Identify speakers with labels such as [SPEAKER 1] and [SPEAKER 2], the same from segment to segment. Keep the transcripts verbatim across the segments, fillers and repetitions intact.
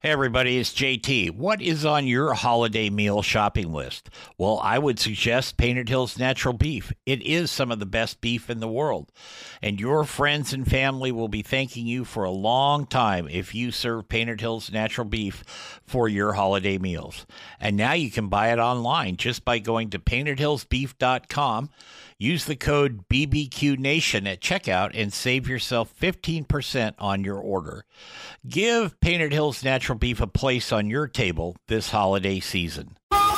[SPEAKER 1] Hey, everybody, it's J T. What is on your holiday meal shopping list? Well, I would suggest Painted Hills Natural Beef. It is some of the best beef in the world, and your friends and family will be thanking you for a long time if you serve Painted Hills Natural Beef for your holiday meals. And now you can buy it online just by going to painted hills beef dot com. Use the code B B Q Nation at checkout and save yourself fifteen percent on your order. Give Painted Hills Natural Beef a place on your table this holiday season.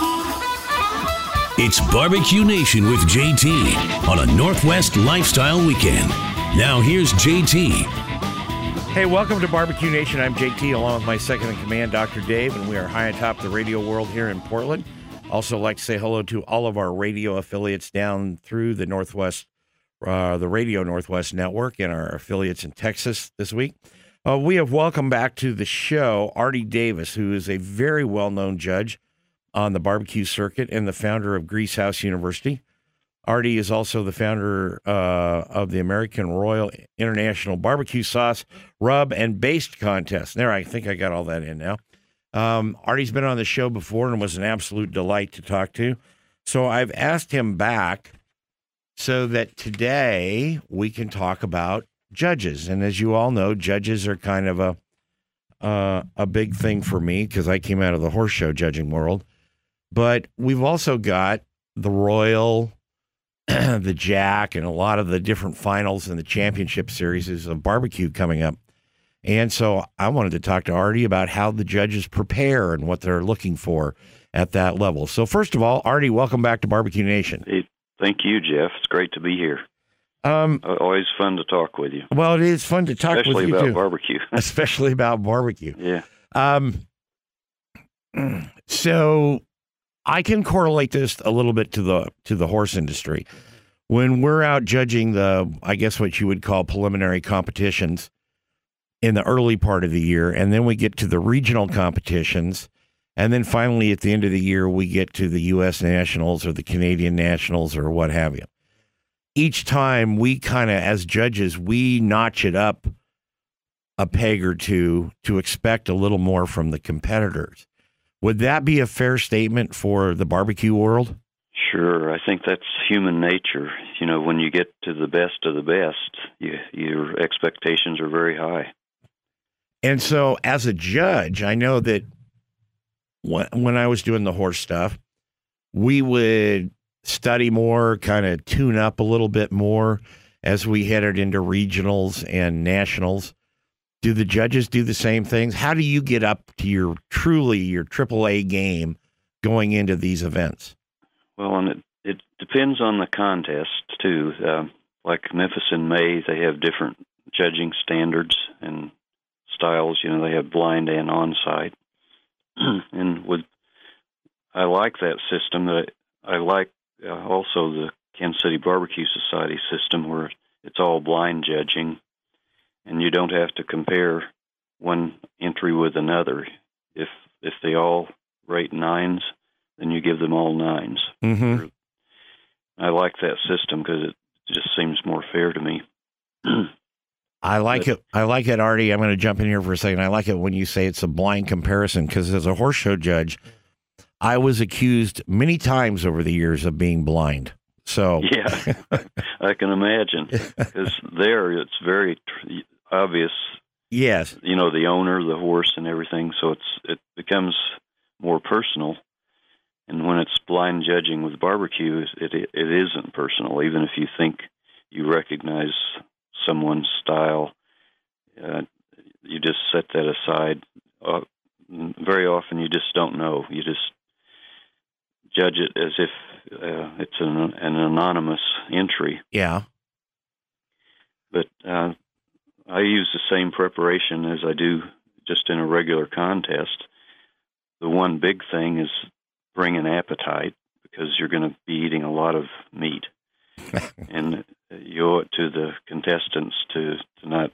[SPEAKER 2] It's Barbecue Nation with J T on a Northwest Lifestyle Weekend. Now here's J T.
[SPEAKER 3] Hey, welcome to Barbecue Nation. I'm J T along with my second in command, Doctor Dave, and we are high atop the radio world here in Portland. Also like to say hello to all of our radio affiliates down through the Northwest, uh, the Radio Northwest Network, and our affiliates in Texas this week. Uh, we have welcomed back to the show Artie Davis, who is a very well-known judge on the barbecue circuit and the founder of Grease House University. Artie is also the founder uh, of the American Royal International Barbecue Sauce Rub and Baste Contest. There, I think I got all that in now. Um, Artie's been on the show before and was an absolute delight to talk to. So I've asked him back so that today we can talk about judges. And as you all know, judges are kind of a uh, a big thing for me because I came out of the horse show judging world. But we've also got the Royal, the Jack, and a lot of the different finals and the championship series of barbecue coming up. And so I wanted to talk to Artie about how the judges prepare and what they're looking for at that level. So first of all, Artie, welcome back to Barbecue Nation.
[SPEAKER 4] Hey, thank you, Jeff. It's great to be here.
[SPEAKER 3] Um,
[SPEAKER 4] Always fun to talk with you.
[SPEAKER 3] Well, it is fun to talk
[SPEAKER 4] Especially
[SPEAKER 3] with you,
[SPEAKER 4] about
[SPEAKER 3] too.
[SPEAKER 4] barbecue.
[SPEAKER 3] Especially about barbecue.
[SPEAKER 4] Yeah.
[SPEAKER 3] Um, so I can correlate this a little bit to the to the horse industry. When we're out judging the, I guess what you would call preliminary competitions in the early part of the year, and then we get to the regional competitions, and then finally at the end of the year we get to the U S Nationals or the Canadian Nationals or what have you. Each time we kind of, as judges, we notch it up a peg or two to expect a little more from the competitors. Would that be a fair statement for the barbecue world?
[SPEAKER 4] Sure. I think that's human nature. You know, when you get to the best of the best, you, your expectations are very high.
[SPEAKER 3] And so as a judge, I know that when, when I was doing the horse stuff, we would study more, kind of tune up a little bit more as we headed into regionals and nationals. Do the judges do the same things? How do you get up to your truly your triple A game going into these events?
[SPEAKER 4] Well, and it, it depends on the contest, too. Uh, like Memphis in May, they have different judging standards and styles. You know, they have blind and on-site. And with, I like that system. I, I like uh, also the Kansas City Barbecue Society system where it's all blind judging, and you don't have to compare one entry with another. If if they all rate nines, then you give them all nines.
[SPEAKER 3] Mm-hmm.
[SPEAKER 4] I like that system because it just seems more fair to me.
[SPEAKER 3] I like it. I like it, Artie. I'm going to jump in here for a second. I like it when you say it's a blind comparison because as a horse show judge, I was accused many times over the years of being blind. So
[SPEAKER 4] yeah, I can imagine because there it's very tr- obvious.
[SPEAKER 3] Yes,
[SPEAKER 4] you know, the owner, the horse, and everything. So it's it becomes more personal. And when it's blind judging with barbecue, it it, it isn't personal. Even if you think you recognize someone's style, uh, you just set that aside. Uh, very often, you just don't know. You just judge it as if uh, it's an, an anonymous entry.
[SPEAKER 3] Yeah.
[SPEAKER 4] But uh, I use the same preparation as I do just in a regular contest. The one big thing is bring an appetite because you're going to be eating a lot of meat. And you owe it to the contestants to, to not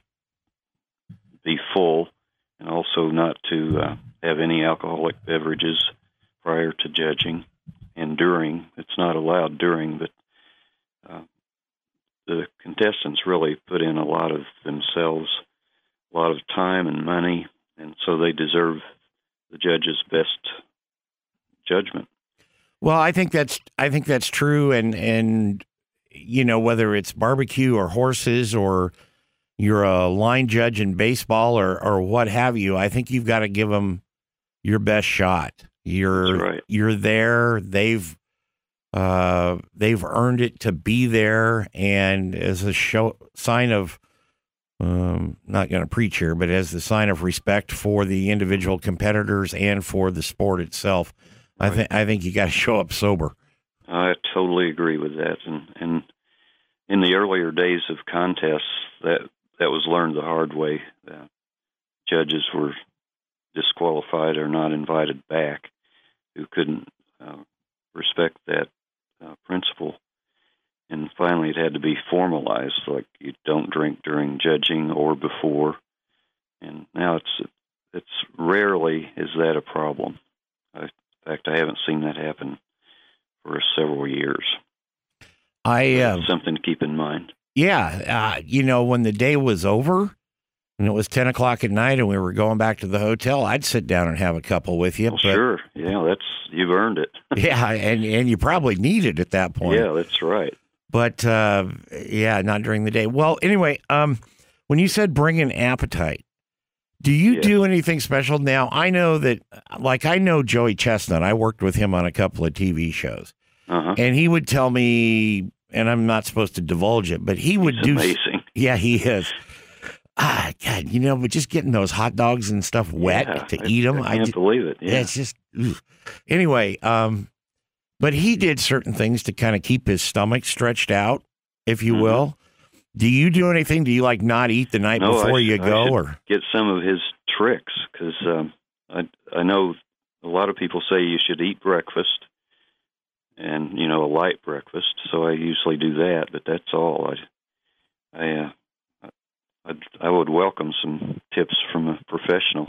[SPEAKER 4] be full and also not to uh, have any alcoholic beverages prior to judging and during. It's not allowed during, but uh, the contestants really put in a lot of themselves, a lot of time and money, and so they deserve the judge's best judgment.
[SPEAKER 3] Well, I think that's I think that's true, and and you know, whether it's barbecue or horses or you're a line judge in baseball or or what have you, I think you've got to give them your best shot. You're
[SPEAKER 4] That's right.
[SPEAKER 3] you're there. They've uh, they've earned it to be there, and as a show sign of um, not going to preach here, but as the sign of respect for the individual competitors and for the sport itself,
[SPEAKER 4] Right.
[SPEAKER 3] I think I think you got to show up sober.
[SPEAKER 4] I totally agree with that. And, and in the earlier days of contests, that that was learned the hard way. Uh, judges were disqualified or not invited back who couldn't uh, respect that uh, principle. And finally, it had to be formalized, like you don't drink during judging or before. And now it's it's rarely is that a problem. I, in fact, I haven't seen that happen for several years.
[SPEAKER 3] I uh,
[SPEAKER 4] It's something to keep in mind.
[SPEAKER 3] yeah, uh, you know, when the day was over and it was ten o'clock at night and we were going back to the hotel, I'd sit down and have a couple with you.
[SPEAKER 4] Well,
[SPEAKER 3] but,
[SPEAKER 4] sure. Yeah, that's you've earned it.
[SPEAKER 3] Yeah, and and you probably need it at that point.
[SPEAKER 4] Yeah, that's right.
[SPEAKER 3] But uh, yeah, not during the day. Well, anyway, um, when you said bring an appetite, do you
[SPEAKER 4] Yeah.
[SPEAKER 3] do anything special? Now, I know that, like, I know Joey Chestnut. I worked with him on a couple of T V shows,
[SPEAKER 4] Uh-huh.
[SPEAKER 3] and he would tell me, and I'm not supposed to divulge it, but he would
[SPEAKER 4] It's
[SPEAKER 3] do.
[SPEAKER 4] amazing.
[SPEAKER 3] Yeah, he is. Ah, God, you know, but just getting those hot dogs and stuff wet
[SPEAKER 4] Yeah,
[SPEAKER 3] to
[SPEAKER 4] I,
[SPEAKER 3] eat them,
[SPEAKER 4] I can't
[SPEAKER 3] ju-
[SPEAKER 4] believe it.
[SPEAKER 3] yeah,
[SPEAKER 4] Yeah.
[SPEAKER 3] it's just ugh. Anyway. Um, but he did certain things to kind of keep his stomach stretched out, if you
[SPEAKER 4] Mhm.
[SPEAKER 3] will. Do you do anything? Do you like not eat the night
[SPEAKER 4] No, I
[SPEAKER 3] before
[SPEAKER 4] should-
[SPEAKER 3] you
[SPEAKER 4] I
[SPEAKER 3] go,
[SPEAKER 4] should
[SPEAKER 3] or
[SPEAKER 4] get some of his tricks because um, I I know a lot of people say you should eat breakfast and you know a light breakfast, so I usually do that. But that's all. I I uh, I, I would welcome some tips from a professional.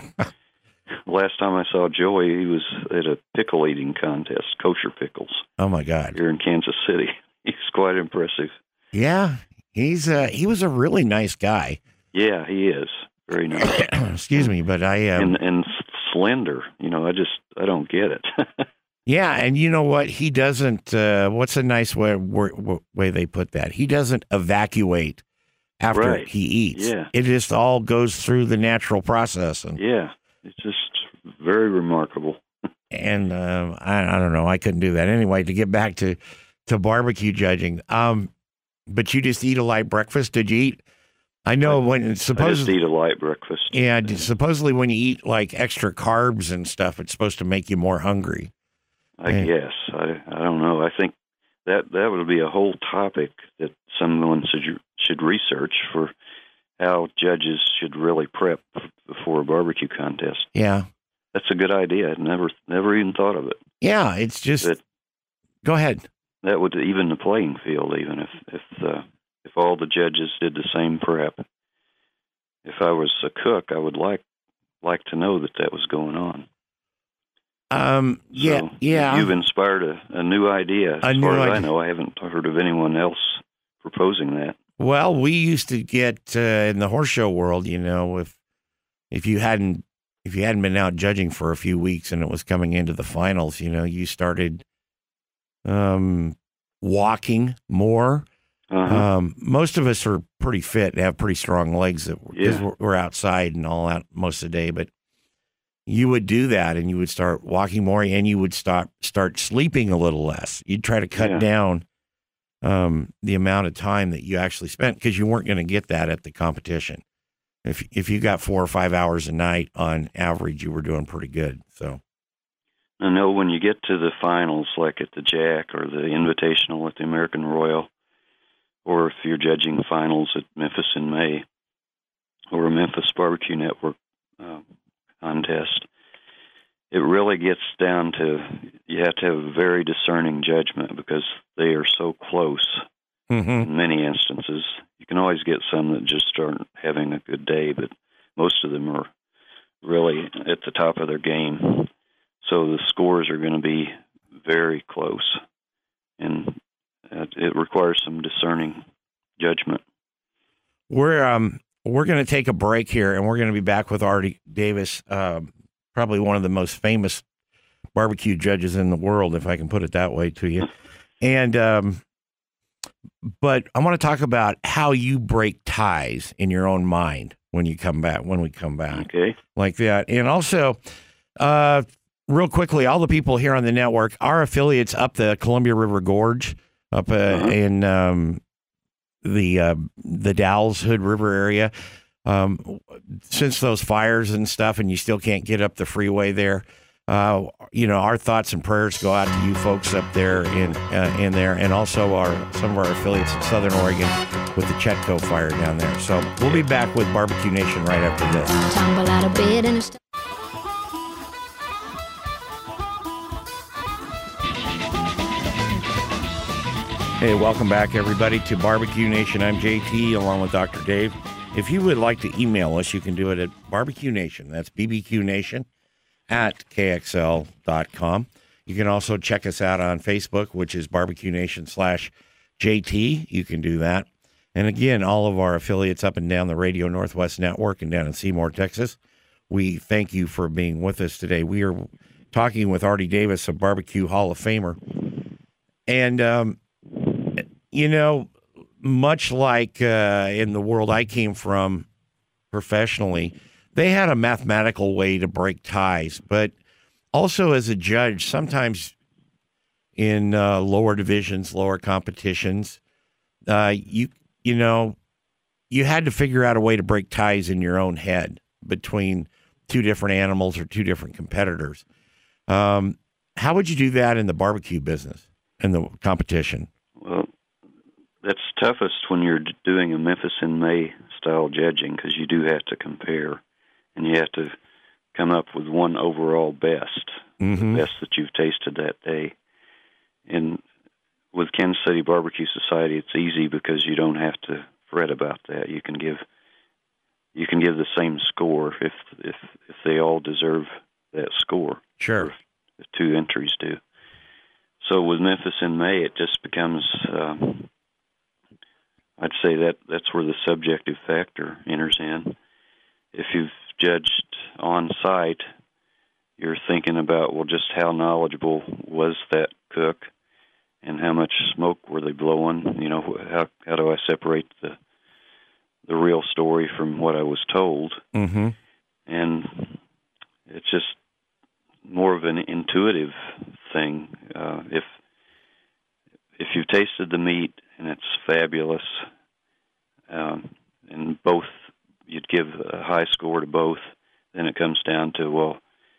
[SPEAKER 4] Last time I saw Joey, he was at a pickle eating contest, kosher pickles,
[SPEAKER 3] oh my God,
[SPEAKER 4] here in Kansas City. He's quite impressive.
[SPEAKER 3] yeah, he's uh, he was a really nice guy.
[SPEAKER 4] Yeah, he is very nice.
[SPEAKER 3] Excuse me, but I um,
[SPEAKER 4] and and slender. You know, I just I don't get it.
[SPEAKER 3] yeah, and you know what? He doesn't. Uh, what's a nice way way way they put that? He doesn't evacuate after
[SPEAKER 4] Right.
[SPEAKER 3] he eats.
[SPEAKER 4] Yeah.
[SPEAKER 3] It just all goes through the natural process, and
[SPEAKER 4] Yeah, it's just very remarkable.
[SPEAKER 3] and um, I, I don't know. I couldn't do that anyway. To get back to to barbecue judging, um, but you just eat a light breakfast. Did you eat? I know when
[SPEAKER 4] I just
[SPEAKER 3] supposedly,
[SPEAKER 4] eat a light breakfast.
[SPEAKER 3] yeah, d- supposedly when you eat like extra carbs and stuff, it's supposed to make you more hungry.
[SPEAKER 4] I
[SPEAKER 3] Yeah.
[SPEAKER 4] guess I I don't know. I think that that would be a whole topic that someone should should research for how judges should really prep before a barbecue contest.
[SPEAKER 3] Yeah,
[SPEAKER 4] That's a good idea. I never never even thought of it.
[SPEAKER 3] yeah. It's just.
[SPEAKER 4] But-
[SPEAKER 3] Go ahead.
[SPEAKER 4] That would even the playing field, even if if uh, if all the judges did the same prep. If I was a cook, I would like like to know that that was going on.
[SPEAKER 3] Um. Yeah.
[SPEAKER 4] So
[SPEAKER 3] yeah.
[SPEAKER 4] You've inspired a, a new idea. As
[SPEAKER 3] A new
[SPEAKER 4] far as I
[SPEAKER 3] idea.
[SPEAKER 4] know, I haven't heard of anyone else proposing that.
[SPEAKER 3] Well, we used to get uh, in the horse show world, you know, if if you hadn't if you hadn't been out judging for a few weeks and it was coming into the finals, you know, you started um, walking more.
[SPEAKER 4] Uh-huh.
[SPEAKER 3] Um, most of us are pretty fit and have pretty strong legs that because
[SPEAKER 4] Yeah.
[SPEAKER 3] we're, we're outside and all that most of the day. But you would do that, and you would start walking more, and you would start start sleeping a little less. You'd try to cut
[SPEAKER 4] Yeah.
[SPEAKER 3] down um, the amount of time that you actually spent because you weren't going to get that at the competition. If if you got four or five hours a night on average, you were doing pretty good. So
[SPEAKER 4] I know when you get to the finals, like at the Jack or the Invitational at the American Royal, or if you're judging finals at Memphis in May, or a Memphis Barbecue Network uh, contest, it really gets down to you have to have a very discerning judgment because they are so close
[SPEAKER 3] mm-hmm.
[SPEAKER 4] in many instances. You can always get some that just aren't having a good day, but most of them are really at the top of their game. So the scores are going to be very close, and it requires some discerning judgment.
[SPEAKER 3] we're um we're going to take a break here, and we're going to be back with Artie Davis um, probably one of the most famous barbecue judges in the world, if I can put it that way to you. And, um, but I want to talk about how you break ties in your own mind when you come back, when we come back.
[SPEAKER 4] Okay.
[SPEAKER 3] Like that. And also, uh, real quickly, all the people here on the network, our affiliates up the Columbia River Gorge, up uh, uh-huh. in um, the uh, the Dalles Hood River area. Um, since those fires and stuff, and you still can't get up the freeway there, uh, you know, our thoughts and prayers go out to you folks up there in uh, in there, and also our some of our affiliates in Southern Oregon with the Chetco fire down there. So we'll be back with Barbecue Nation right after this.
[SPEAKER 5] Tumble out of bed and st-
[SPEAKER 3] Hey, welcome back, everybody, to Barbecue Nation. I'm J T, along with Doctor Dave. If you would like to email us, you can do it at Barbecue Nation. That's B B Q Nation at K X L dot com. You can also check us out on Facebook, which is Barbecue Nation slash J T. You can do that. And again, all of our affiliates up and down the Radio Northwest Network and down in Seymour, Texas, we thank you for being with us today. We are talking with Artie Davis, a Barbecue Hall of Famer. And, um, you know, much like uh, in the world I came from professionally, they had a mathematical way to break ties. But also as a judge, sometimes in uh, lower divisions, lower competitions, uh, you you know, you had to figure out a way to break ties in your own head between two different animals or two different competitors. Um, how would you do that in the barbecue business, in the competition?
[SPEAKER 4] Well, that's toughest when you're doing a Memphis in May style judging, because you do have to compare, and you have to come up with one overall best,
[SPEAKER 3] mm-hmm.
[SPEAKER 4] the best that you've tasted that day. And with Kansas City Barbecue Society, it's easy because you don't have to fret about that. You can give you can give the same score if if if they all deserve that score.
[SPEAKER 3] Sure,
[SPEAKER 4] if two entries do. So with Memphis in May, it just becomes. Um, I'd say that that's where the subjective factor enters in. If you've judged on site, you're thinking about, well, just how knowledgeable was that cook, and how much smoke were they blowing? You know, how how do I separate the the real story from what I was told?
[SPEAKER 3] Mm-hmm.
[SPEAKER 4] And it's just more of an intuitive thing. Uh, if if you've tasted the meat and it's fabulous, um, and both, you'd give a high score to both, then it comes down to, well,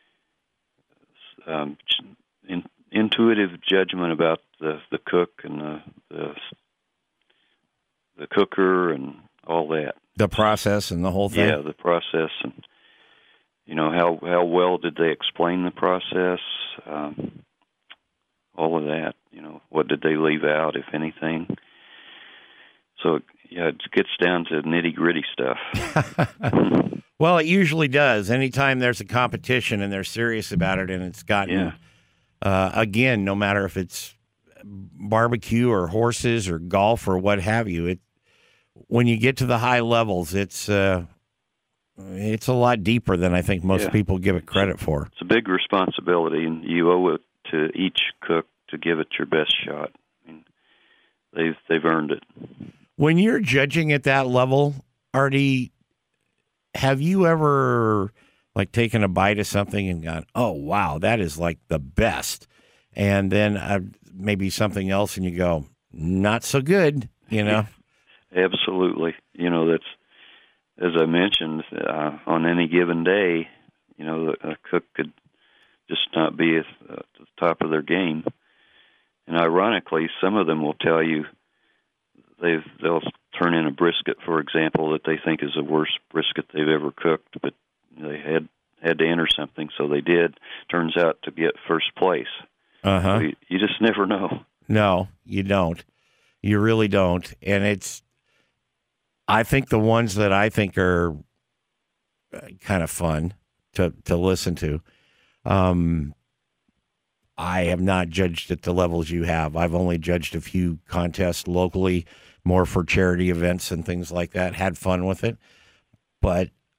[SPEAKER 4] um, in, intuitive judgment about the, the cook and the, the the cooker and all that.
[SPEAKER 3] The process and the whole thing?
[SPEAKER 4] Yeah, the process. And, you know, how, how well did they explain the process? Um, all of that. You know, what did they leave out, if anything? So, yeah, it gets down to nitty-gritty stuff.
[SPEAKER 3] Well, it usually does. Anytime there's a competition and they're serious about it, and it's gotten,
[SPEAKER 4] yeah.
[SPEAKER 3] uh, again, no matter if it's barbecue or horses or golf or what have you, it when you get to the high levels, it's uh, it's a lot deeper than I think most
[SPEAKER 4] yeah.
[SPEAKER 3] people give it credit for.
[SPEAKER 4] It's a big responsibility, and you owe it to each cook to give it your best shot. I mean, they've they've earned it.
[SPEAKER 3] When you're judging at that level, Artie, have you ever like taken a bite of something and gone, "Oh wow, that is like the best," and then uh, maybe something else, and you go, "Not so good," you know?
[SPEAKER 4] Absolutely. You know, that's, as I mentioned, uh, on any given day, you know, a cook could just not be at the top of their game. And ironically, some of them will tell you they've, they'll turn in a brisket, for example, that they think is the worst brisket they've ever cooked, but they had, had to enter something, so they did. Turns out to get first place.
[SPEAKER 3] Uh-huh.
[SPEAKER 4] So you, you just never know.
[SPEAKER 3] No, you don't. You really don't. And it's, I think the ones that I think are kind of fun to, to listen to, um, I have not judged at the levels you have. I've only judged a few contests locally, more for charity events and things like that, had fun with it. But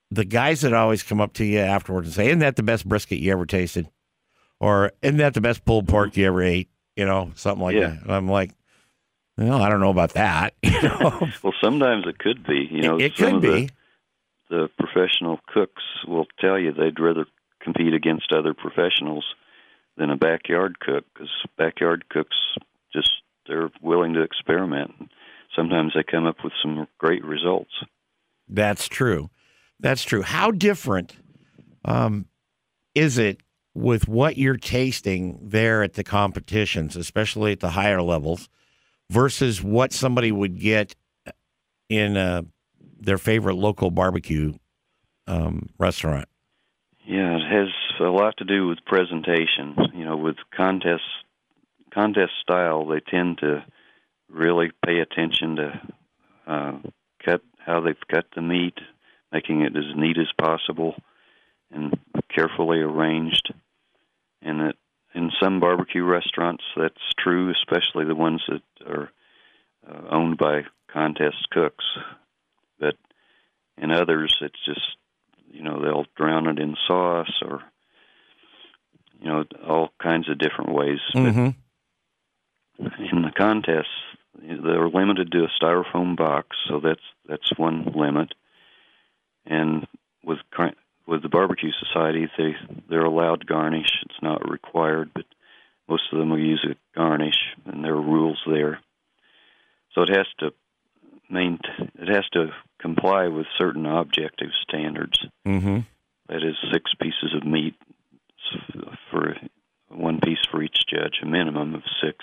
[SPEAKER 3] the guys that always come up to you afterwards and say, "Isn't that the best brisket you ever tasted?" Or "Isn't that the best pulled pork you ever ate?" You know, something like
[SPEAKER 4] Yeah.
[SPEAKER 3] that. And I'm like, well, I don't know about that. You know,
[SPEAKER 4] Well, sometimes it could be. You know,
[SPEAKER 3] it, it
[SPEAKER 4] some
[SPEAKER 3] could
[SPEAKER 4] of
[SPEAKER 3] be.
[SPEAKER 4] The, the professional cooks will tell you they'd rather compete against other professionals than a backyard cook, because backyard cooks just, they're willing to experiment. Sometimes they come up with some great results.
[SPEAKER 3] That's true. That's true. How different um, is it with what you're tasting there at the competitions, especially at the higher levels, versus what somebody would get in uh, their favorite local barbecue um, restaurant?
[SPEAKER 4] Yeah, it has a lot to do with presentation. You know, with contests, contest style, they tend to really pay attention to uh, cut how they've cut the meat, making it as neat as possible and carefully arranged. And it, in some barbecue restaurants, that's true, especially the ones that are uh, owned by contest cooks. But in others, it's just, you know, they'll drown it in sauce or, you know, all kinds of different ways.
[SPEAKER 3] Mm-hmm.
[SPEAKER 4] But in the contests, they're limited to a styrofoam box, so that's that's one limit. And with with the Barbecue Society, they they're allowed garnish. It's not required, but most of them will use a garnish, and there are rules there. So it has to main it has to comply with certain objective standards.
[SPEAKER 3] Mm-hmm.
[SPEAKER 4] That is six pieces of meat for one piece for each judge, a minimum of six.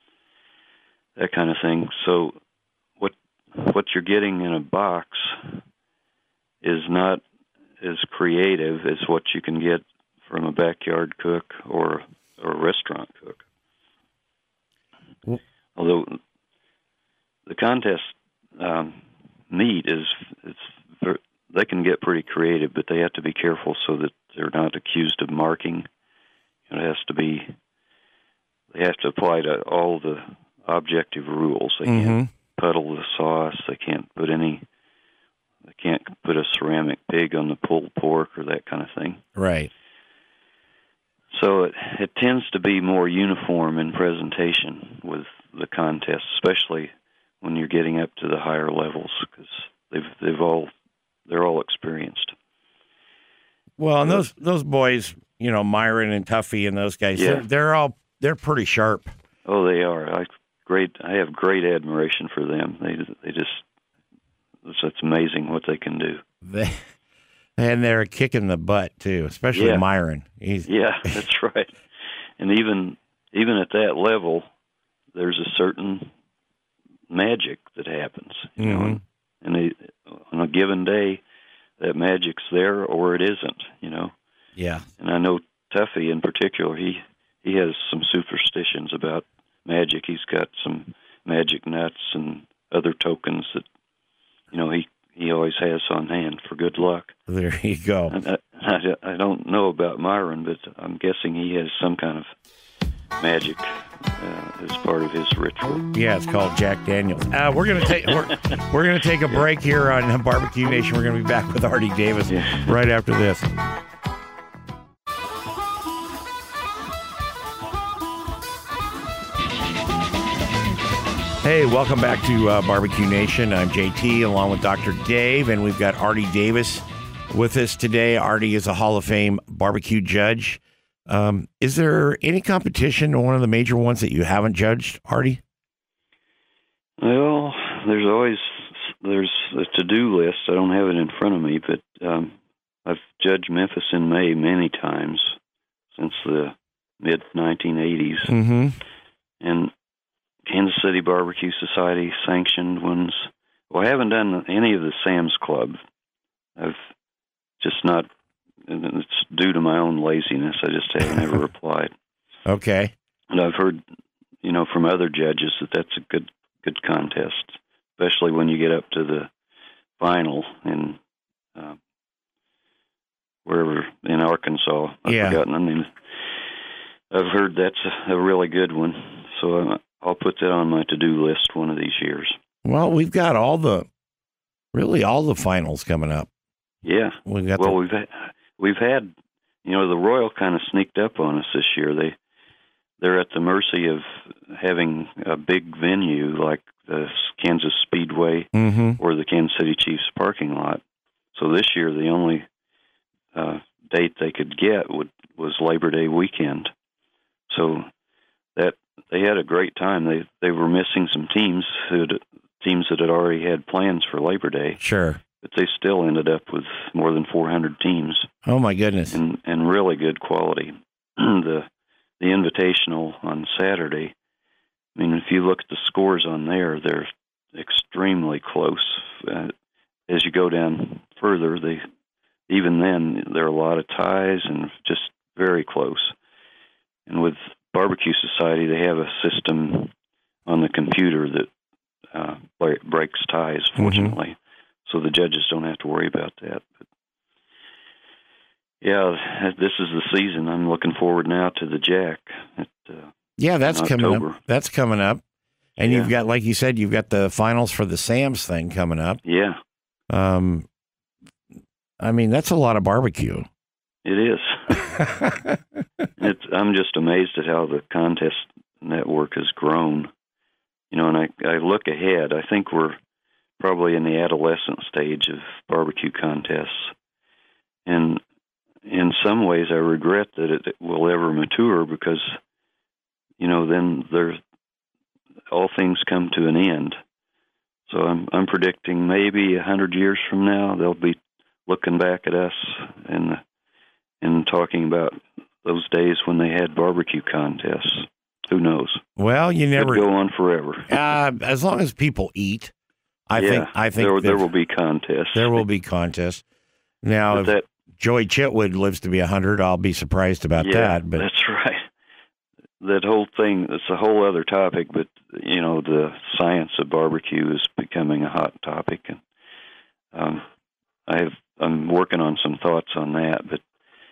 [SPEAKER 4] That kind of thing. So what what you're getting in a box is not as creative as what you can get from a backyard cook or or a restaurant cook.
[SPEAKER 3] Well,
[SPEAKER 4] Although the contest um, meat is it's they can get pretty creative, but they have to be careful so that they're not accused of marking. It has to be they have to apply to all the objective rules. They
[SPEAKER 3] mm-hmm.
[SPEAKER 4] can't puddle the sauce. They can't put any. They can't put a ceramic pig on the pulled pork or that kind of thing.
[SPEAKER 3] Right.
[SPEAKER 4] So it it tends to be more uniform in presentation with the contest, especially when you're getting up to the higher levels, because they've they've all they're all experienced.
[SPEAKER 3] Well, and those those boys, you know, Myron and Tuffy and those guys,
[SPEAKER 4] Yeah.
[SPEAKER 3] they're, they're all they're pretty sharp.
[SPEAKER 4] Oh, they are. I great. I have great admiration for them. They they just it's, it's amazing what they can do.
[SPEAKER 3] They, and they're kicking the butt too, especially
[SPEAKER 4] Yeah.
[SPEAKER 3] Myron. He's
[SPEAKER 4] Yeah, that's right. And even even at that level, there's a certain magic that happens. You
[SPEAKER 3] Mhm.
[SPEAKER 4] know, and they, on a given day, that magic's there or it isn't. You know.
[SPEAKER 3] yeah.
[SPEAKER 4] And I know Tuffy in particular. He he has some superstitions about magic. He's got some magic nuts and other tokens that, you know, he, he always has on hand for good luck.
[SPEAKER 3] There you go.
[SPEAKER 4] And I, I, I don't know about Myron, but I'm guessing he has some kind of magic uh, as part of his ritual.
[SPEAKER 3] Yeah, it's called Jack Daniels. Uh, we're gonna take we're, we're gonna take a break here on Barbecue Nation. We're gonna be back with Artie Davis
[SPEAKER 4] Yeah.
[SPEAKER 3] right after this. Hey, welcome back to uh, Barbecue Nation. I'm J T along with Doctor Dave, and we've got Artie Davis with us today. Artie is a Hall of Fame barbecue judge. Um, is there any competition or one of the major ones that you haven't judged, Artie?
[SPEAKER 4] Well, there's always there's a to-do list. I don't have it in front of me, but um, I've judged Memphis in May many times since the mid nineteen eighties,
[SPEAKER 3] Mm-hmm.
[SPEAKER 4] and Kansas City Barbecue Society sanctioned ones. Well, I haven't done any of the Sam's Club. I've just not, and it's due to my own laziness. I just haven't ever applied.
[SPEAKER 3] Okay.
[SPEAKER 4] And I've heard, you know, from other judges that that's a good good contest, especially when you get up to the final in uh, wherever in Arkansas. I've
[SPEAKER 3] Yeah.
[SPEAKER 4] forgotten. I mean, I've heard that's a, a really good one. So uh, I'll put that on my to-do list one of these years.
[SPEAKER 3] Well, we've got all the, really all the finals coming up.
[SPEAKER 4] Yeah.
[SPEAKER 3] We've got
[SPEAKER 4] well,
[SPEAKER 3] the,
[SPEAKER 4] we've had, we've had, you know, the Royal kind of sneaked up on us this year. They they're at the mercy of having a big venue like the Kansas Speedway
[SPEAKER 3] mm-hmm.
[SPEAKER 4] or the Kansas City Chiefs parking lot. So this year, the only uh, date they could get would, was Labor Day weekend. So that they had a great time. They they were missing some teams who teams that had already had plans for Labor Day.
[SPEAKER 3] Sure.
[SPEAKER 4] But they still ended up with more than four hundred teams.
[SPEAKER 3] Oh my goodness!
[SPEAKER 4] And and really good quality. the The Invitational on Saturday. I mean, if you look at the scores on there, they're extremely close. Uh, as you go down further, they even then there are a lot of ties and just very close. And with Barbecue Society, they have a system on the computer that uh, breaks ties. Fortunately. Mm-hmm. So the judges don't have to worry about that. But yeah, this is the season. I'm looking forward now to the Jack. At, uh,
[SPEAKER 3] yeah, that's coming up. That's coming up. And yeah. You've got, like you said, you've got the finals for the Sam's thing coming up.
[SPEAKER 4] Yeah.
[SPEAKER 3] Um, I mean, that's a lot of barbecue.
[SPEAKER 4] It is. it's, I'm just amazed at how the contest network has grown. You know, and I, I look ahead. I think we're probably in the adolescent stage of barbecue contests. And in some ways, I regret that it will ever mature because, you know, then there, all things come to an end. So I'm I'm predicting maybe a hundred years from now they'll be looking back at us and and talking about those days when they had barbecue contests. Who knows?
[SPEAKER 3] Well, you never
[SPEAKER 4] Could go on forever.
[SPEAKER 3] uh, as long as people eat. I
[SPEAKER 4] yeah,
[SPEAKER 3] think I think
[SPEAKER 4] there, there will be contests.
[SPEAKER 3] There will be contests. Now, if
[SPEAKER 4] that,
[SPEAKER 3] Joey Chitwood lives to be a hundred, I'll be surprised about
[SPEAKER 4] yeah,
[SPEAKER 3] that. But
[SPEAKER 4] that's right. That whole thing, it's a whole other topic, but, you know, the science of barbecue is becoming a hot topic. And um, I've, I'm working on some thoughts on that, but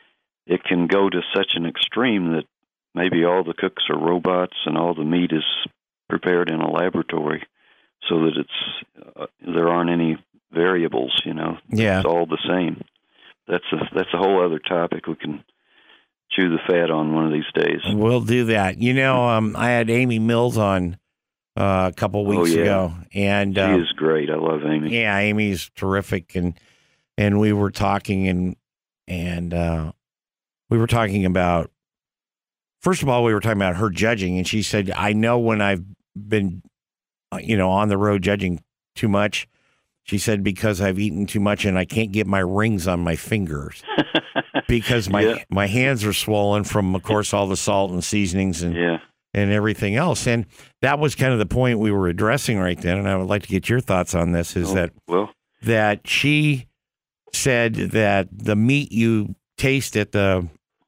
[SPEAKER 4] it can go to such an extreme that maybe all the cooks are robots and all the meat is prepared in a laboratory so that it's uh, there aren't any variables, you know.
[SPEAKER 3] Yeah.
[SPEAKER 4] It's all the same. That's a, that's a whole other topic we can chew the fat on one of these days.
[SPEAKER 3] We'll do that. You know, um, I had Amy Mills on uh, a couple weeks
[SPEAKER 4] oh, yeah.
[SPEAKER 3] ago, and
[SPEAKER 4] she
[SPEAKER 3] uh,
[SPEAKER 4] is great. I love Amy.
[SPEAKER 3] Yeah, Amy's terrific, and and we were talking, and and uh, we were talking about. First of all, we were talking about her judging, and she said, "I know when I've been, you know, on the road judging too much." She said, because I've eaten too much and I can't get my rings on my fingers because my
[SPEAKER 4] yeah.
[SPEAKER 3] my hands are swollen from, of course, all the salt and seasonings and
[SPEAKER 4] yeah.
[SPEAKER 3] and everything else. And that was kind of the point we were addressing right then. And I would like to get your thoughts on this. Is
[SPEAKER 4] oh,
[SPEAKER 3] that
[SPEAKER 4] well,
[SPEAKER 3] that she said that the meat you taste at the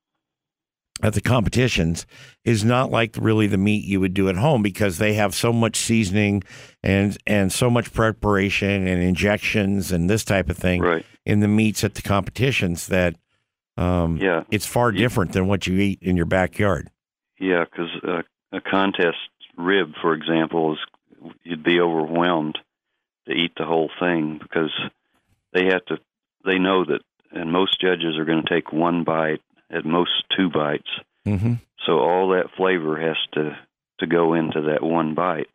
[SPEAKER 3] at the competitions is not like really the meat you would do at home because they have so much seasoning and and so much preparation and injections and this type of thing
[SPEAKER 4] right.
[SPEAKER 3] in the meats at the competitions that um,
[SPEAKER 4] yeah.
[SPEAKER 3] it's far different than what you eat in your backyard.
[SPEAKER 4] Yeah, because uh, a contest rib, for example, is you'd be overwhelmed to eat the whole thing because they have to. They know that, and most judges are going to take one bite. At most two bites.
[SPEAKER 3] Mm-hmm.
[SPEAKER 4] So all that flavor has to, to go into that one bite.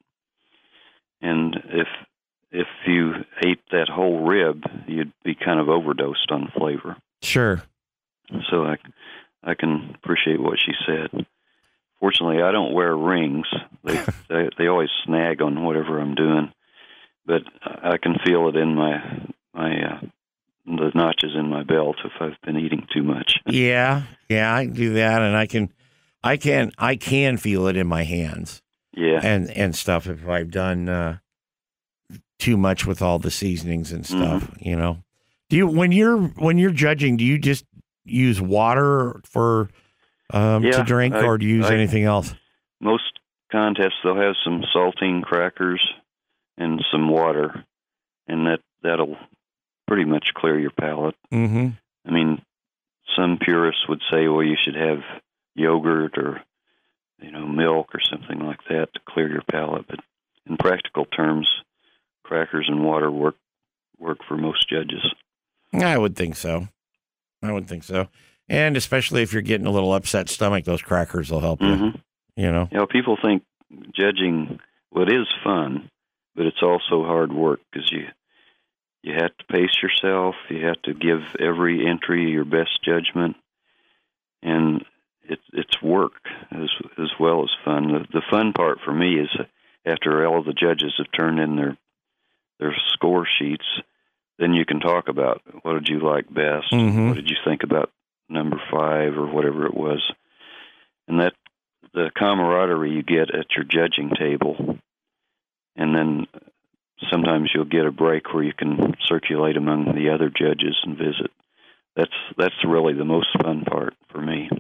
[SPEAKER 4] And if if you ate that whole rib, you'd be kind of overdosed on flavor.
[SPEAKER 3] Sure.
[SPEAKER 4] So I, I can appreciate what she said. Fortunately, I don't wear rings. They, they they always snag on whatever I'm doing. But I can feel it in my my uh, the notches in my belt if I've been eating too much.
[SPEAKER 3] Yeah, yeah, I do that, and I can, I can, I can feel it in my hands.
[SPEAKER 4] Yeah,
[SPEAKER 3] and and stuff if I've done uh, too much with all the seasonings and stuff. Mm-hmm. You know, do you when you're when you're judging, do you just use water for um,
[SPEAKER 4] yeah,
[SPEAKER 3] to drink,
[SPEAKER 4] I,
[SPEAKER 3] or do you use
[SPEAKER 4] I,
[SPEAKER 3] anything else?
[SPEAKER 4] Most contests they'll have some saltine crackers and some water, and that that'll pretty much clear your palate.
[SPEAKER 3] Mm-hmm.
[SPEAKER 4] I mean, some purists would say, well, you should have yogurt or, you know, milk or something like that to clear your palate. But in practical terms, crackers and water work work for most judges.
[SPEAKER 3] I would think so. I would think so. And especially if you're getting a little upset stomach, those crackers will help you.
[SPEAKER 4] Mm-hmm.
[SPEAKER 3] You know?
[SPEAKER 4] You know, people think judging, well, it is fun, but it's also hard work because you you have to pace yourself. You have to give every entry your best judgment, and it, it's work as as well as fun. The, the fun part for me is after all the judges have turned in their their score sheets, then you can talk about what did you like best,
[SPEAKER 3] Mm-hmm.
[SPEAKER 4] what did you think about number five or whatever it was, and that the camaraderie you get at your judging table, and then sometimes you'll get a break where you can circulate among the other judges and visit. That's that's really the most fun part for me.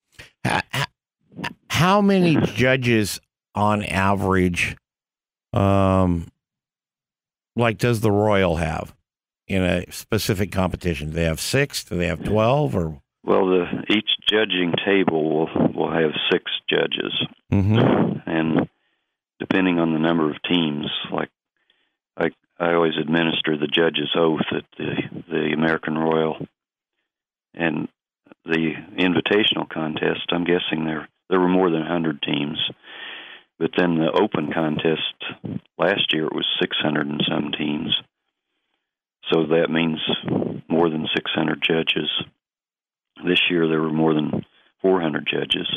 [SPEAKER 3] How many judges on average, um, like does the Royal have in a specific competition? Do they have six? Do they have twelve? Or
[SPEAKER 4] Well, the each judging table will will have six judges,
[SPEAKER 3] mm-hmm.
[SPEAKER 4] and depending on the number of teams, like I I always administer the judge's oath at the the American Royal, and the invitational contest. I'm guessing there there were more than a hundred teams, but then the open contest last year it was six hundred and some teams, so that means more than six hundred judges. This year there were more than four hundred judges.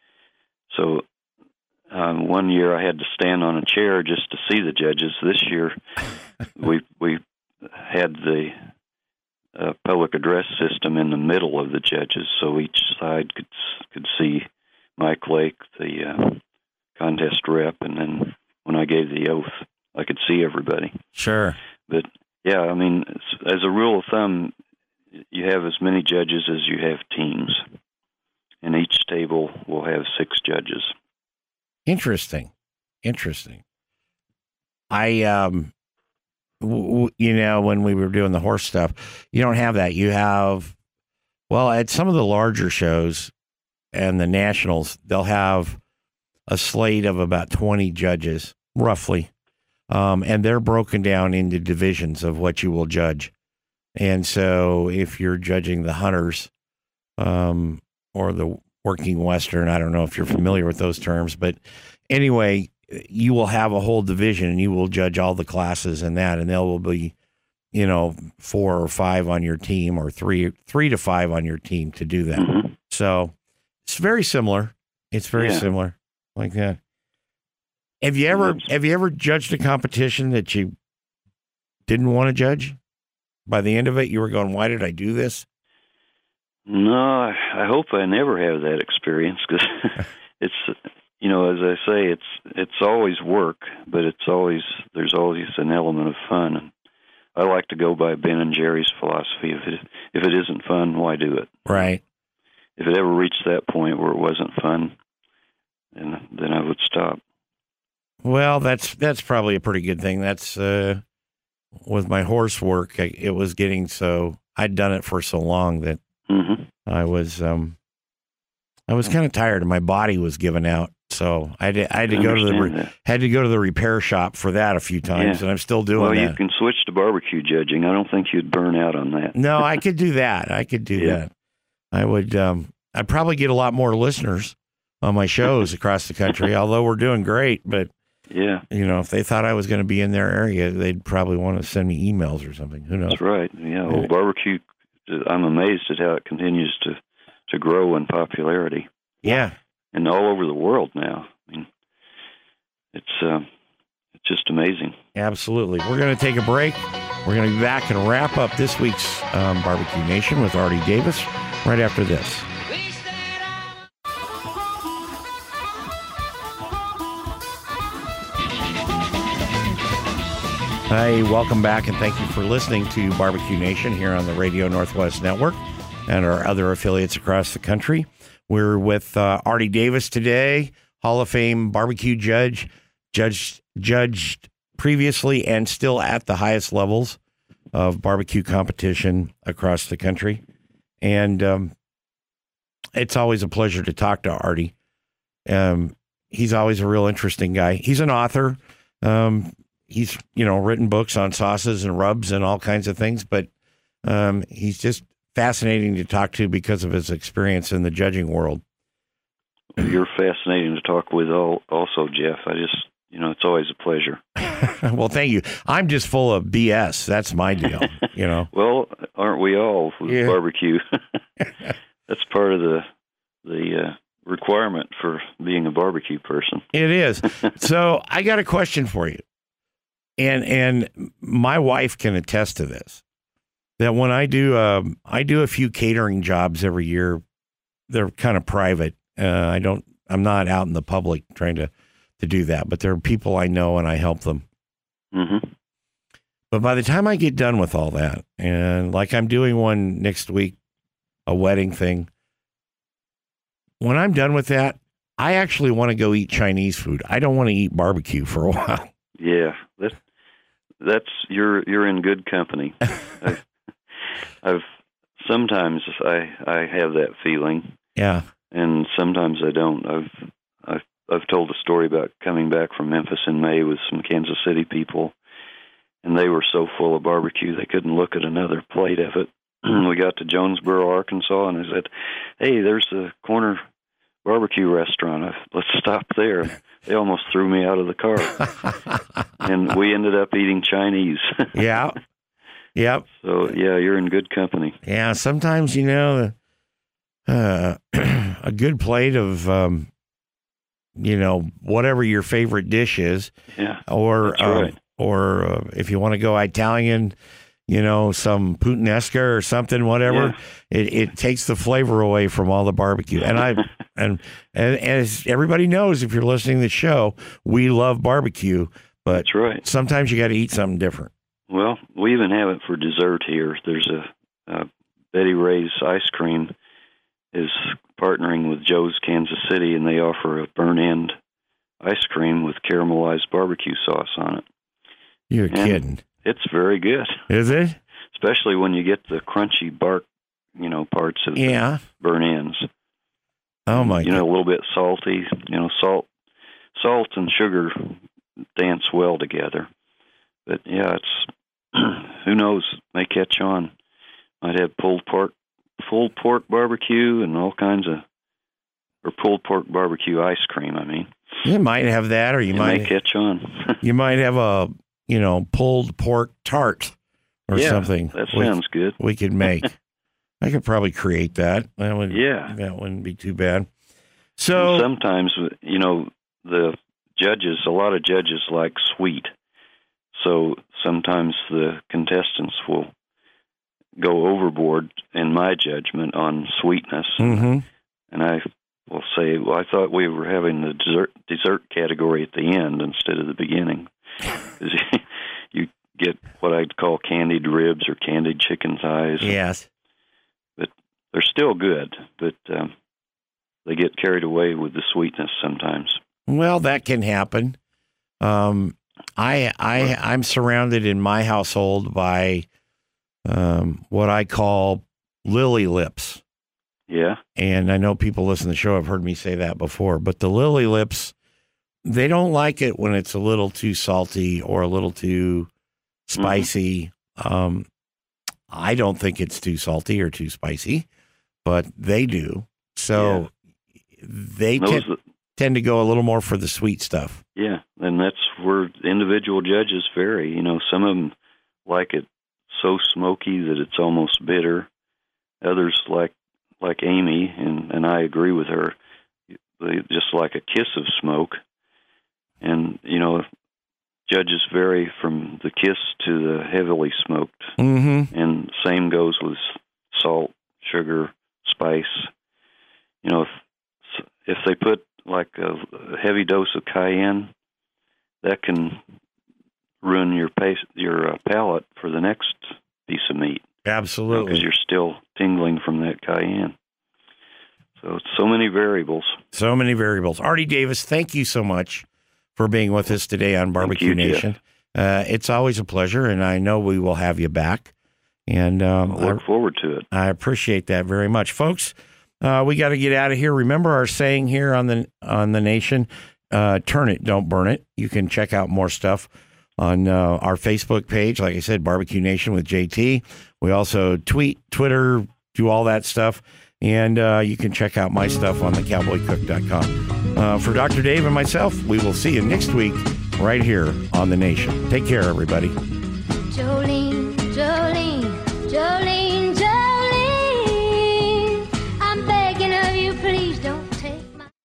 [SPEAKER 4] So um, one year I had to stand on a chair just to see the judges. This year we we had the uh, public address system in the middle of the judges, so each side could could see Mike Lake, the uh, contest rep, and then when I gave the oath, I could see everybody.
[SPEAKER 3] Sure.
[SPEAKER 4] But yeah, I mean, as a rule of thumb, you have as many judges as you have teams, and each table will have six judges.
[SPEAKER 3] Interesting. Interesting. I, um, w- w- you know, when we were doing the horse stuff, you don't have that. You have, well, at some of the larger shows and the nationals, they'll have a slate of about twenty judges, roughly. Um, and they're broken down into divisions of what you will judge. And so if you're judging the hunters um, or the working Western, I don't know if you're familiar with those terms, but anyway, you will have a whole division and you will judge all the classes in that, and there will be, you know, four or five on your team or three, three to five on your team to do that.
[SPEAKER 4] Mm-hmm.
[SPEAKER 3] So it's very similar. It's very
[SPEAKER 4] Yeah.
[SPEAKER 3] similar like that. Have you ever, have you ever judged a competition that you didn't want to judge? By the end of it, you were going, why did I do this?
[SPEAKER 4] No, I I hope I never have that experience because it's, you know, as I say, it's it's always work, but it's always there's always an element of fun. And I like to go by Ben and Jerry's philosophy: if it if it isn't fun, why do it?
[SPEAKER 3] Right.
[SPEAKER 4] If it ever reached that point where it wasn't fun, then then I would stop.
[SPEAKER 3] Well, that's that's probably a pretty good thing. That's uh, with my horse work. I, it was getting so I'd done it for so long that
[SPEAKER 4] Mm-hmm.
[SPEAKER 3] I was um, I was kind of tired, and my body was giving out. So I had to, I had to
[SPEAKER 4] I
[SPEAKER 3] go to the
[SPEAKER 4] understand
[SPEAKER 3] re-
[SPEAKER 4] that.
[SPEAKER 3] had to go to the repair shop for that a few times,
[SPEAKER 4] Yeah.
[SPEAKER 3] and I'm still doing
[SPEAKER 4] Well,
[SPEAKER 3] that.
[SPEAKER 4] you can switch to barbecue judging. I don't think you'd burn out on that.
[SPEAKER 3] No, I could do that. I could do
[SPEAKER 4] Yeah.
[SPEAKER 3] that. I would. Um, I'd probably get a lot more listeners on my shows across the country. Although we're doing great, but
[SPEAKER 4] Yeah,
[SPEAKER 3] you know, if they thought I was going to be in their area, they'd probably want to send me emails or something. Who knows?
[SPEAKER 4] that's right. Yeah, well, barbecue. I'm amazed at how it continues to to grow in popularity,
[SPEAKER 3] Yeah.
[SPEAKER 4] and all over the world now. I mean, it's uh, it's just amazing.
[SPEAKER 3] Absolutely. We're going to take a break. We're going to be back and wrap up this week's um, Barbecue Nation with Artie Davis right after this. Hi, welcome back, and thank you for listening to Barbecue Nation here on the Radio Northwest Network and our other affiliates across the country. We're with uh, Artie Davis today, Hall of Fame barbecue judge, judged judged previously and still at the highest levels of barbecue competition across the country. And um, it's always a pleasure to talk to Artie. Um, he's always a real interesting guy. He's an author. Um, he's, you know, written books on sauces and rubs and all kinds of things, but Um, he's just fascinating to talk to because of his experience in the judging world.
[SPEAKER 4] You're fascinating to talk with all, also, Jeff. I just, you know, it's always a pleasure.
[SPEAKER 3] Well, thank you. I'm just full of B S. That's my deal, you know.
[SPEAKER 4] Well, aren't we all with
[SPEAKER 3] Yeah.
[SPEAKER 4] barbecue? That's part of the the uh, requirement for being a barbecue person.
[SPEAKER 3] It is. So I got a question for you. And and my wife can attest to this. That when I do um, I do a few catering jobs every year, they're kind of private. Uh, I don't I'm not out in the public trying to, to do that, but there are people I know and I help them.
[SPEAKER 4] Mm-hmm.
[SPEAKER 3] But by the time I get done with all that, and like I'm doing one next week, a wedding thing, when I'm done with that, I actually want to go eat Chinese food. I don't want to eat barbecue for a while.
[SPEAKER 4] Yeah, that, that's you're you're in good company. I, I've sometimes I I have that feeling,
[SPEAKER 3] Yeah.
[SPEAKER 4] and sometimes I don't. I've I've I've told a story about coming back from Memphis in May with some Kansas City people, and they were so full of barbecue they couldn't look at another plate of it. We got to Jonesboro, Arkansas, and I said, "Hey, there's the corner barbecue restaurant. I, let's stop there." They almost threw me out of the car, and we ended up eating Chinese.
[SPEAKER 3] Yeah. Yep.
[SPEAKER 4] So yeah, you're in good company.
[SPEAKER 3] Yeah. Sometimes, you know, uh, a good plate of, um, you know, whatever your favorite dish is,
[SPEAKER 4] Yeah,
[SPEAKER 3] or
[SPEAKER 4] that's
[SPEAKER 3] um,
[SPEAKER 4] right.
[SPEAKER 3] or uh, if you want to go Italian, you know, some puttanesca or something, whatever. It it takes the flavor away from all the barbecue. And I and, and as everybody knows, if you're listening to the show, we love barbecue, but
[SPEAKER 4] That's right.
[SPEAKER 3] sometimes you got to eat something different.
[SPEAKER 4] Well, we even have it for dessert here. There's a, a Betty Ray's ice cream is partnering with Joe's Kansas City, and they offer a burn-end ice cream with caramelized barbecue sauce on it.
[SPEAKER 3] You're
[SPEAKER 4] And
[SPEAKER 3] kidding.
[SPEAKER 4] It's very good,
[SPEAKER 3] Is it?
[SPEAKER 4] especially when you get the crunchy bark, you know, parts of
[SPEAKER 3] Yeah.
[SPEAKER 4] the burn ends.
[SPEAKER 3] Oh my
[SPEAKER 4] You know, a little bit salty. You know, salt, salt and sugar dance well together. But yeah, it's who knows? May catch on. Might have pulled pork, pulled pork barbecue, and all kinds of, or pulled pork barbecue ice cream. I mean,
[SPEAKER 3] You might have that, or you
[SPEAKER 4] it
[SPEAKER 3] might
[SPEAKER 4] may catch on.
[SPEAKER 3] you might have a you know pulled pork tart or
[SPEAKER 4] yeah,
[SPEAKER 3] something.
[SPEAKER 4] that
[SPEAKER 3] we,
[SPEAKER 4] sounds good.
[SPEAKER 3] we could make. I could probably create that. That would
[SPEAKER 4] Yeah.
[SPEAKER 3] that wouldn't be too bad. So
[SPEAKER 4] And sometimes, you know, the judges, a lot of judges like sweet. So sometimes the contestants will go overboard, in my judgment, on sweetness.
[SPEAKER 3] mhm.
[SPEAKER 4] And I will say, well, I thought we were having the dessert, dessert category at the end instead of the beginning. 'Cause you get what I'd call candied ribs or candied chicken thighs.
[SPEAKER 3] Yes.
[SPEAKER 4] They're still good, but um, they get carried away with the sweetness sometimes.
[SPEAKER 3] Well, that can happen. Um, I I I'm surrounded in my household by um, what I call lily lips.
[SPEAKER 4] Yeah,
[SPEAKER 3] And I know people listen to the show have heard me say that before, but the lily lips, they don't like it when it's a little too salty or a little too spicy. Um, I don't think it's too salty or too spicy, but they do. So they
[SPEAKER 4] those,
[SPEAKER 3] tend, tend to go a little more for the sweet stuff.
[SPEAKER 4] yeah, and that's where individual judges vary. You know, some of them like it so smoky that it's almost bitter. Others like like Amy, and, and I agree with her. They just like a kiss of smoke. And, you know, judges vary from the kiss to the heavily smoked.
[SPEAKER 3] Mm-hmm.
[SPEAKER 4] And same goes with salt, sugar, spice. You know, if, if they put like a, a heavy dose of cayenne, that can ruin your pace, your uh, palate for the next piece of meat.
[SPEAKER 3] Absolutely.
[SPEAKER 4] Because you're still tingling from that cayenne. So it's so many variables.
[SPEAKER 3] So many variables. Artie Davis, thank you so much for being with us today on Barbecue
[SPEAKER 4] you, Jeff.
[SPEAKER 3] Nation. Uh, it's always a pleasure, and I know we will have you back. And um,
[SPEAKER 4] I look
[SPEAKER 3] I,
[SPEAKER 4] forward to it.
[SPEAKER 3] I appreciate that very much, folks. Uh, we got to get out of here. Remember our saying here on the on the Nation: uh, "Turn it, don't burn it." You can check out more stuff on uh, our Facebook page. Like I said, Barbecue Nation with J T. We also tweet, Twitter, do all that stuff. And uh, you can check out my stuff on the cowboy cook dot com. Uh, for Doctor Dave and myself, we will see you next week right here on The Nation. Take care, everybody.
[SPEAKER 5] Jolene.